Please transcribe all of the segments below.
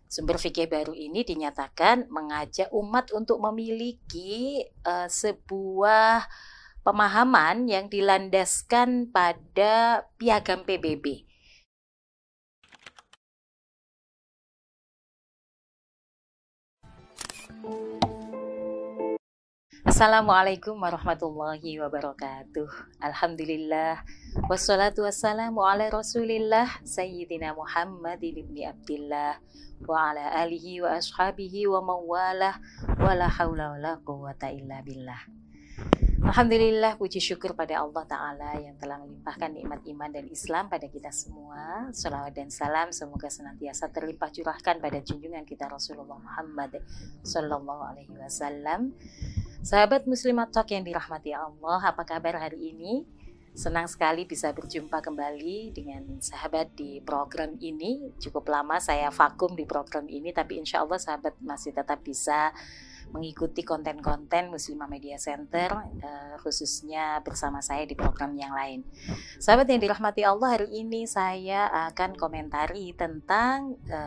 Sumber fikih baru ini dinyatakan mengajak umat untuk memiliki sebuah pemahaman yang dilandaskan pada piagam PBB. Assalamualaikum warahmatullahi wabarakatuh. Alhamdulillah. Wassalatu wassalamu ala rasulillah Sayyidina Muhammadin ibni Abdillah wa ala alihi wa ashabihi wa mawalah wa la hawla wa la quwata illa billah. Alhamdulillah, puji syukur pada Allah Ta'ala yang telah melimpahkan nikmat iman dan Islam pada kita semua. Salawat dan salam semoga senantiasa terlimpah curahkan pada junjungan kita Rasulullah Muhammad Sallallahu Alaihi Wasallam. Sahabat Muslimat Talk yang dirahmati Allah, apa kabar hari ini? Senang sekali bisa berjumpa kembali dengan sahabat di program ini. Cukup lama saya vakum di program ini, tapi insya Allah sahabat masih tetap bisa mengikuti konten-konten Muslimah Media Center, khususnya bersama saya di program yang lain. Sahabat yang dirahmati Allah, hari ini saya akan komentari tentang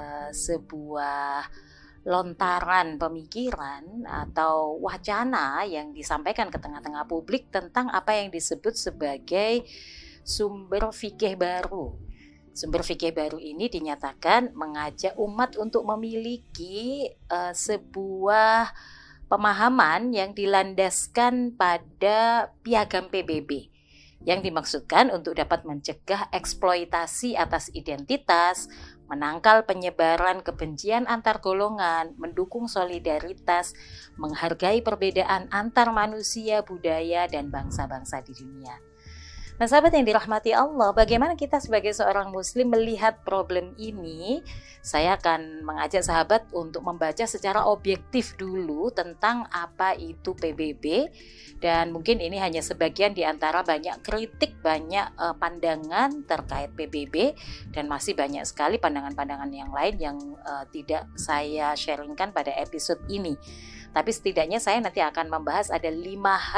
sebuah lontaran pemikiran atau wacana yang disampaikan ke tengah-tengah publik tentang apa yang disebut sebagai sumber fikih baru. Sumber fikih baru ini dinyatakan mengajak umat untuk memiliki sebuah pemahaman yang dilandaskan pada piagam PBB, yang dimaksudkan untuk dapat mencegah eksploitasi atas identitas, menangkal penyebaran kebencian antar golongan, mendukung solidaritas, menghargai perbedaan antar manusia, budaya, dan bangsa-bangsa di dunia. Nah, sahabat yang dirahmati Allah, bagaimana kita sebagai seorang muslim melihat problem ini? Saya akan mengajak sahabat untuk membaca secara objektif dulu tentang apa itu PBB, dan mungkin ini hanya sebagian di antara banyak kritik, banyak pandangan terkait PBB, dan masih banyak sekali pandangan-pandangan yang lain yang tidak saya sharingkan pada episode ini. Tapi setidaknya saya nanti akan membahas ada 5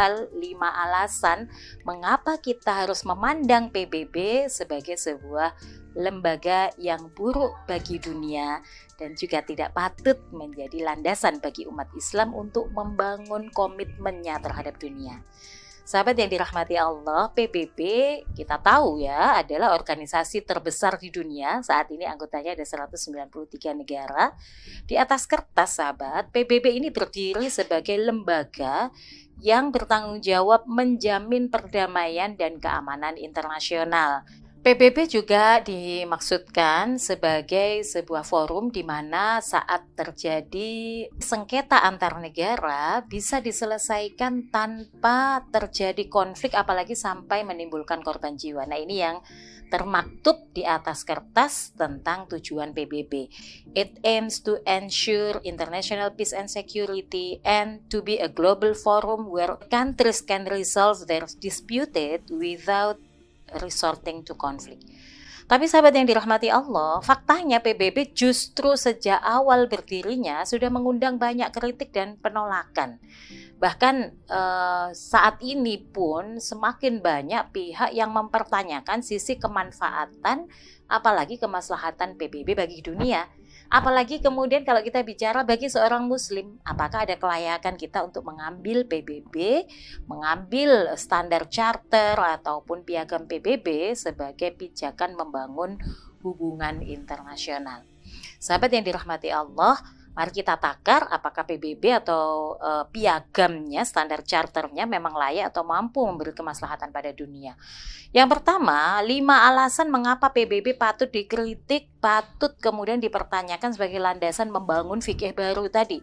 alasan mengapa kita harus memandang PBB sebagai sebuah lembaga yang buruk bagi dunia dan juga tidak patut menjadi landasan bagi umat Islam untuk membangun komitmennya terhadap dunia. Sahabat yang dirahmati Allah, PBB kita tahu ya adalah organisasi terbesar di dunia. Saat ini anggotanya ada 193 negara. Di atas kertas sahabat, PBB ini berdiri sebagai lembaga yang bertanggung jawab menjamin perdamaian dan keamanan internasional. PBB juga dimaksudkan sebagai sebuah forum di mana saat terjadi sengketa antar negara bisa diselesaikan tanpa terjadi konflik, apalagi sampai menimbulkan korban jiwa. Nah, ini yang termaktub di atas kertas tentang tujuan PBB. It aims to ensure international peace and security and to be a global forum where countries can resolve their disputed without resorting to conflict. Tapi sahabat yang dirahmati Allah, faktanya PBB justru sejak awal berdirinya sudah mengundang banyak kritik dan penolakan. Bahkan saat ini pun semakin banyak pihak yang mempertanyakan sisi kemanfaatan apalagi kemaslahatan PBB bagi dunia. Apalagi kemudian kalau kita bicara bagi seorang muslim, apakah ada kelayakan kita untuk mengambil PBB, mengambil standar charter ataupun piagam PBB sebagai pijakan membangun hubungan internasional. Sahabat yang dirahmati Allah, mari kita takar apakah PBB atau piagamnya, standar charternya memang layak atau mampu memberi kemaslahatan pada dunia. Yang pertama, 5 alasan mengapa PBB patut dikritik, patut kemudian dipertanyakan sebagai landasan membangun fikih baru tadi.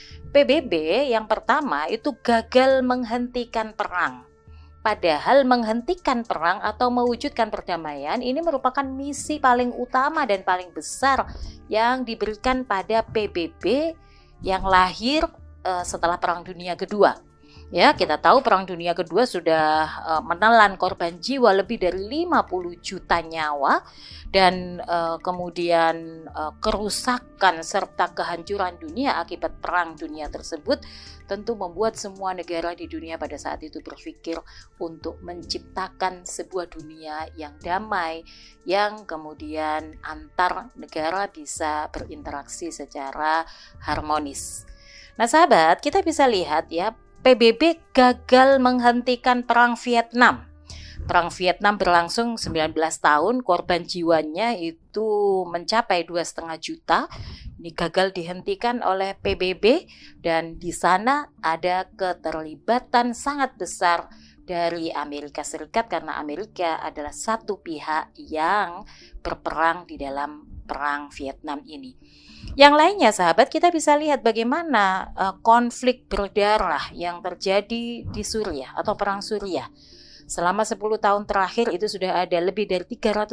PBB yang pertama itu gagal menghentikan perang. Padahal menghentikan perang atau mewujudkan perdamaian ini merupakan misi paling utama dan paling besar yang diberikan pada PBB yang lahir setelah Perang Dunia Kedua. Ya, kita tahu Perang Dunia Kedua sudah menelan korban jiwa lebih dari 50 juta nyawa dan kemudian kerusakan serta kehancuran dunia akibat Perang Dunia tersebut tentu membuat semua negara di dunia pada saat itu berpikir untuk menciptakan sebuah dunia yang damai, yang kemudian antar negara bisa berinteraksi secara harmonis. Nah sahabat, kita bisa lihat ya, PBB gagal menghentikan Perang Vietnam. Perang Vietnam berlangsung 19 tahun, korban jiwanya itu mencapai 2,5 juta. Ini gagal dihentikan oleh PBB dan di sana ada keterlibatan sangat besar dari Amerika Serikat karena Amerika adalah satu pihak yang berperang di dalam Perang Vietnam ini. Yang lainnya sahabat, kita bisa lihat bagaimana konflik berdarah yang terjadi di Suriah atau Perang Suriah. Selama 10 tahun terakhir itu sudah ada lebih dari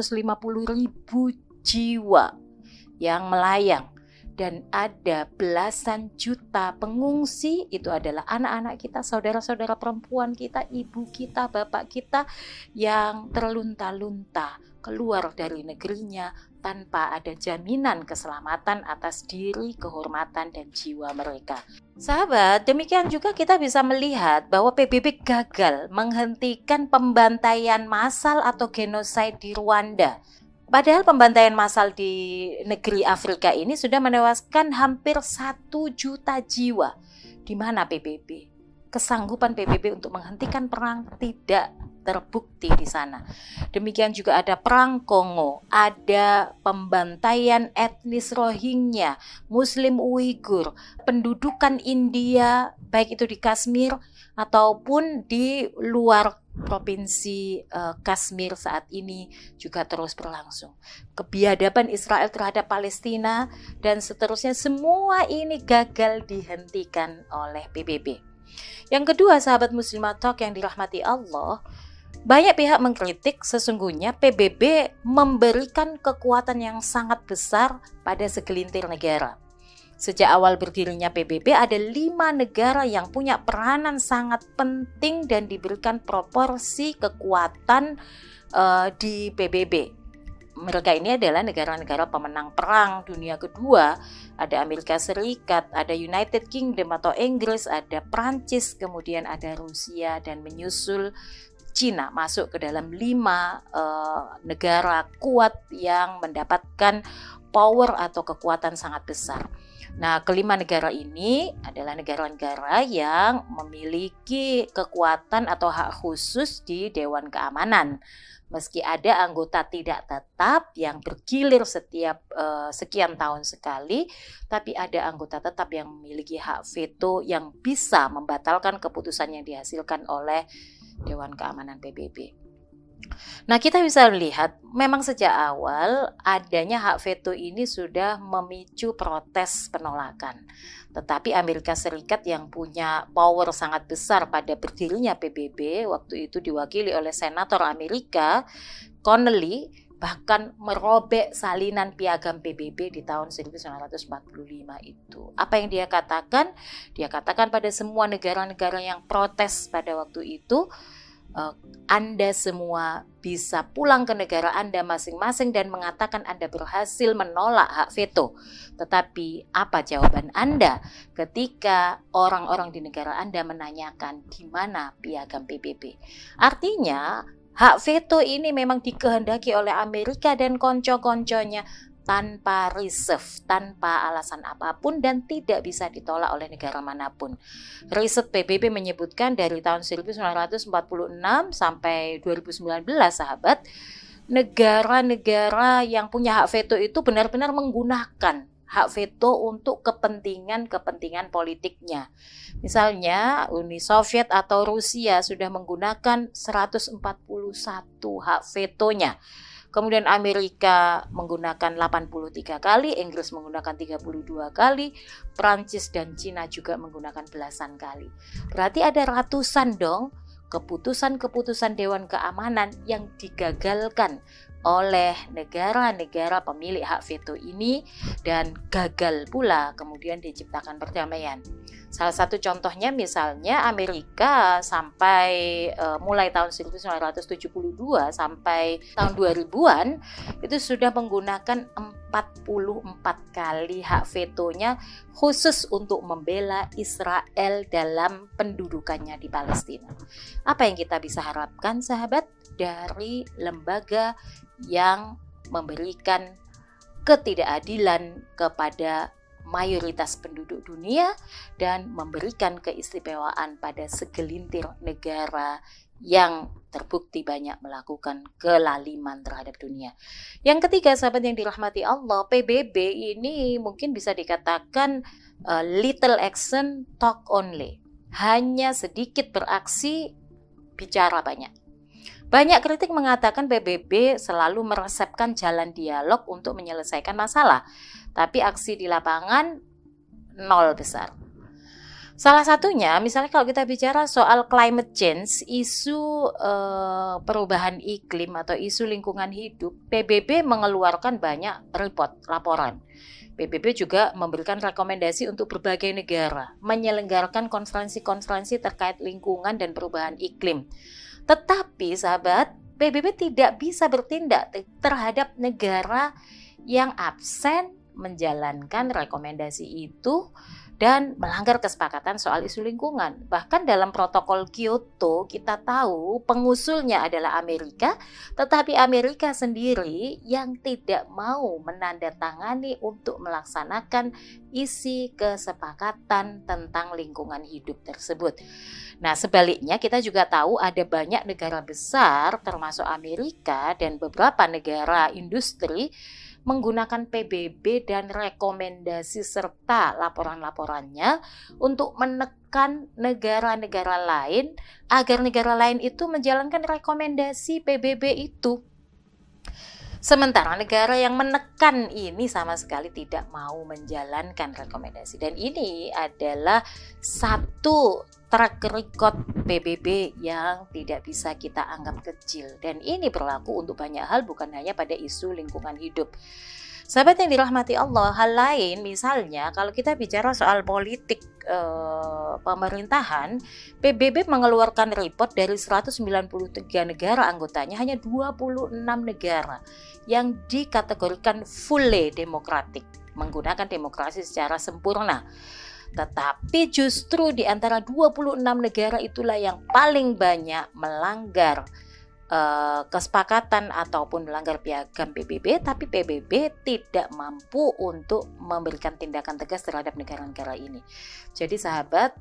350.000 jiwa yang melayang. Dan ada belasan juta pengungsi, itu adalah anak-anak kita, saudara-saudara perempuan kita, ibu kita, bapak kita yang terlunta-lunta keluar dari negerinya tanpa ada jaminan keselamatan atas diri, kehormatan, dan jiwa mereka. Sahabat, demikian juga kita bisa melihat bahwa PBB gagal menghentikan pembantaian massal atau genosida di Rwanda. Padahal pembantaian massal di negeri Afrika ini sudah menewaskan hampir 1 juta jiwa. Di mana PBB? Kesanggupan PBB untuk menghentikan perang tidak terbukti di sana. Demikian juga ada Perang Kongo, ada pembantaian etnis Rohingya, Muslim Uighur, pendudukan India, baik itu di Kashmir ataupun di luar provinsi Kashmir saat ini juga terus berlangsung. Kebiadaban Israel terhadap Palestina dan seterusnya, semua ini gagal dihentikan oleh PBB. Yang kedua, sahabat Muslimah Talk yang dirahmati Allah, banyak pihak mengkritik sesungguhnya PBB memberikan kekuatan yang sangat besar pada segelintir negara. Sejak awal berdirinya PBB ada 5 negara yang punya peranan sangat penting dan diberikan proporsi kekuatan di PBB. Mereka ini adalah negara-negara pemenang Perang Dunia Kedua. Ada Amerika Serikat, ada United Kingdom atau Inggris, ada Prancis, kemudian ada Rusia dan menyusul Cina masuk ke dalam 5 negara kuat yang mendapatkan power atau kekuatan sangat besar. Nah, kelima negara ini adalah negara-negara yang memiliki kekuatan atau hak khusus di Dewan Keamanan. Meski ada anggota tidak tetap yang bergilir setiap sekian tahun sekali, tapi ada anggota tetap yang memiliki hak veto yang bisa membatalkan keputusan yang dihasilkan oleh Dewan Keamanan PBB. Nah, kita bisa lihat memang sejak awal adanya hak veto ini sudah memicu protes penolakan. Tetapi Amerika Serikat yang punya power sangat besar pada berdirinya PBB, waktu itu diwakili oleh Senator Amerika Connally, bahkan merobek salinan piagam PBB di tahun 1945 itu. Apa yang dia katakan? Dia katakan pada semua negara-negara yang protes pada waktu itu, Anda semua bisa pulang ke negara Anda masing-masing dan mengatakan Anda berhasil menolak hak veto. Tetapi apa jawaban Anda ketika orang-orang di negara Anda menanyakan di mana piagam PBB? Artinya hak veto ini memang dikehendaki oleh Amerika dan konco-konconya tanpa reserve, tanpa alasan apapun dan tidak bisa ditolak oleh negara manapun. Riset PBB menyebutkan dari tahun 1946 sampai 2019 sahabat, negara-negara yang punya hak veto itu benar-benar menggunakan hak veto untuk kepentingan politiknya. Misalnya Uni Soviet atau Rusia sudah menggunakan 141 hak vetonya. Kemudian Amerika menggunakan 83 kali, Inggris menggunakan 32 kali, Prancis dan Cina juga menggunakan belasan kali. Berarti ada ratusan dong keputusan-keputusan Dewan Keamanan yang digagalkan oleh negara-negara pemilik hak veto ini dan gagal pula kemudian diciptakan perdamaian. Salah satu contohnya misalnya Amerika sampai mulai tahun 1972 sampai tahun 2000-an itu sudah menggunakan 44 kali hak vetonya khusus untuk membela Israel dalam pendudukannya di Palestina. Apa yang kita bisa harapkan, sahabat, dari lembaga yang memberikan ketidakadilan kepada mayoritas penduduk dunia dan memberikan keistimewaan pada segelintir negara yang terbukti banyak melakukan kelaliman terhadap dunia. Yang ketiga, sahabat yang dirahmati Allah, PBB ini mungkin bisa dikatakan little action, talk only. Hanya sedikit beraksi, bicara banyak. Banyak kritik mengatakan PBB selalu meresepkan jalan dialog untuk menyelesaikan masalah, tapi aksi di lapangan nol besar. Salah satunya, misalnya kalau kita bicara soal climate change, isu perubahan iklim atau isu lingkungan hidup, PBB mengeluarkan banyak laporan. PBB juga memberikan rekomendasi untuk berbagai negara, menyelenggarakan konferensi-konferensi terkait lingkungan dan perubahan iklim. Tetapi sahabat, PBB tidak bisa bertindak terhadap negara yang absen menjalankan rekomendasi itu dan melanggar kesepakatan soal isu lingkungan. Bahkan dalam protokol Kyoto kita tahu pengusulnya adalah Amerika, tetapi Amerika sendiri yang tidak mau menandatangani untuk melaksanakan isi kesepakatan tentang lingkungan hidup tersebut. Nah, sebaliknya kita juga tahu ada banyak negara besar termasuk Amerika dan beberapa negara industri menggunakan PBB dan rekomendasi serta laporan-laporannya untuk menekan negara-negara lain agar negara lain itu menjalankan rekomendasi PBB itu. Sementara negara yang menekan ini sama sekali tidak mau menjalankan rekomendasi. Dan ini adalah satu track record PBB yang tidak bisa kita anggap kecil. Dan ini berlaku untuk banyak hal, bukan hanya pada isu lingkungan hidup. Sahabat yang dirahmati Allah, hal lain misalnya kalau kita bicara soal politik pemerintahan, PBB mengeluarkan report dari 193 negara anggotanya, hanya 26 negara yang dikategorikan fully demokratik, menggunakan demokrasi secara sempurna. Tetapi justru di antara 26 negara itulah yang paling banyak melanggar kesepakatan ataupun melanggar piagam PBB, tapi PBB tidak mampu untuk memberikan tindakan tegas terhadap negara-negara ini. Jadi sahabat,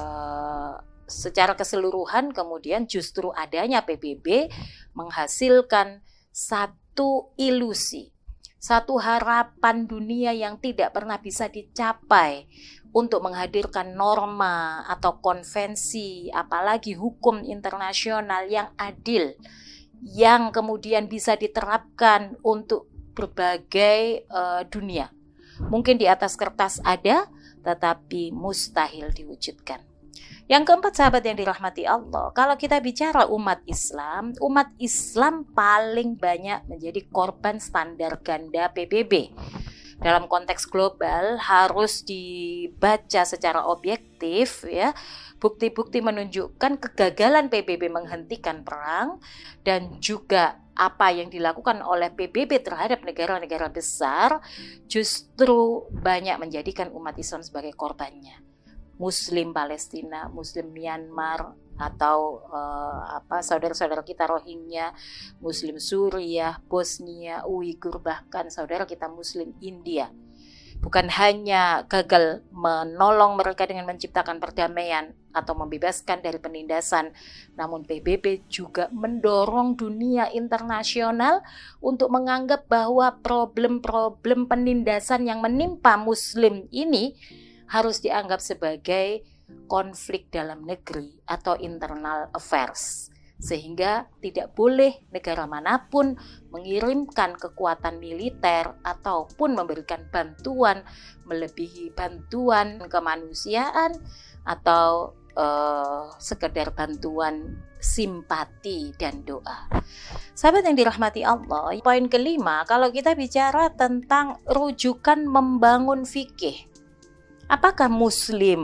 secara keseluruhan kemudian justru adanya PBB menghasilkan satu ilusi, satu harapan dunia yang tidak pernah bisa dicapai untuk menghadirkan norma atau konvensi, apalagi hukum internasional yang adil, yang kemudian bisa diterapkan untuk berbagai dunia. Mungkin di atas kertas ada, tetapi mustahil diwujudkan. Yang keempat, sahabat yang dirahmati Allah, kalau kita bicara umat Islam paling banyak menjadi korban standar ganda PBB. Dalam konteks global harus dibaca secara objektif, ya. Bukti-bukti menunjukkan kegagalan PBB menghentikan perang dan juga apa yang dilakukan oleh PBB terhadap negara-negara besar justru banyak menjadikan umat Islam sebagai korbannya. Muslim Palestina, Muslim Myanmar, atau saudara-saudara kita Rohingya, Muslim Suriah, Bosnia, Uighur, bahkan saudara kita Muslim India. Bukan hanya gagal menolong mereka dengan menciptakan perdamaian atau membebaskan dari penindasan, namun PBB juga mendorong dunia internasional untuk menganggap bahwa problem-problem penindasan yang menimpa Muslim ini harus dianggap sebagai konflik dalam negeri atau internal affairs, sehingga tidak boleh negara manapun mengirimkan kekuatan militer ataupun memberikan bantuan melebihi bantuan kemanusiaan atau sekedar bantuan simpati dan doa. Sahabat yang dirahmati Allah, poin kelima, kalau kita bicara tentang rujukan membangun fikih, apakah Muslim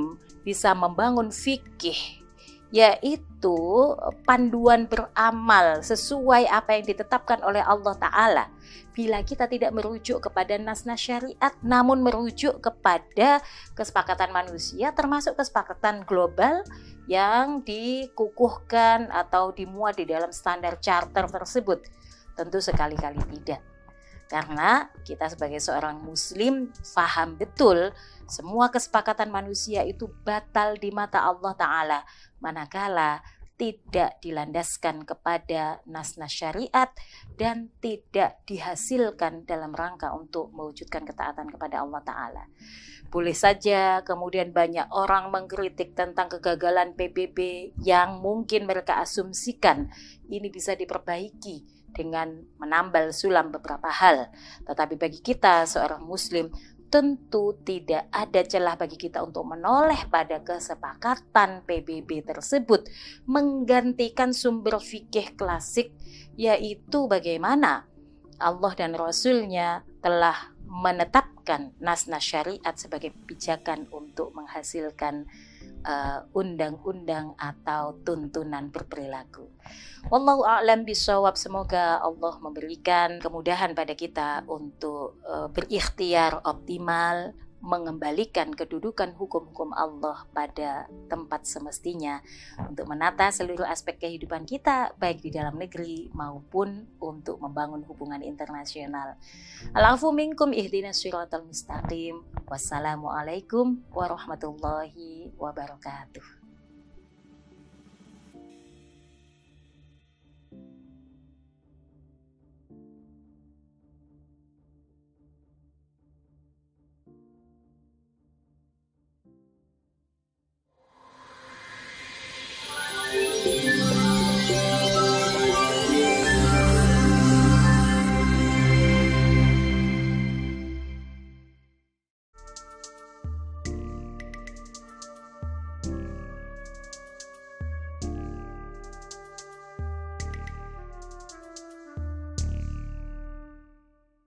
bisa membangun fikih, yaitu panduan beramal sesuai apa yang ditetapkan oleh Allah Ta'ala. Bila kita tidak merujuk kepada nas-nas syariat, namun merujuk kepada kesepakatan manusia, termasuk kesepakatan global yang dikukuhkan atau dimuat di dalam standar charter tersebut, tentu sekali-kali tidak. Karena kita sebagai seorang muslim faham betul semua kesepakatan manusia itu batal di mata Allah Ta'ala manakala tidak dilandaskan kepada nas-nas syariat dan tidak dihasilkan dalam rangka untuk mewujudkan ketaatan kepada Allah Ta'ala. Boleh saja kemudian banyak orang mengkritik tentang kegagalan PBB yang mungkin mereka asumsikan ini bisa diperbaiki dengan menambal sulam beberapa hal. Tetapi bagi kita seorang muslim, tentu tidak ada celah bagi kita untuk menoleh pada kesepakatan PBB tersebut, menggantikan sumber fikih klasik, yaitu bagaimana Allah dan Rasul-Nya telah menetapkan nas-nas syariat sebagai pijakan untuk menghasilkan undang-undang atau tuntunan berperilaku. Wallahu a'lam bishawab. Semoga Allah memberikan kemudahan pada kita untuk berikhtiar optimal, mengembalikan kedudukan hukum-hukum Allah pada tempat semestinya untuk menata seluruh aspek kehidupan kita, baik di dalam negeri maupun untuk membangun hubungan internasional. Al-afu minkum ihdinas siratal mustaqim. Wassalamualaikum warahmatullahi wabarakatuh.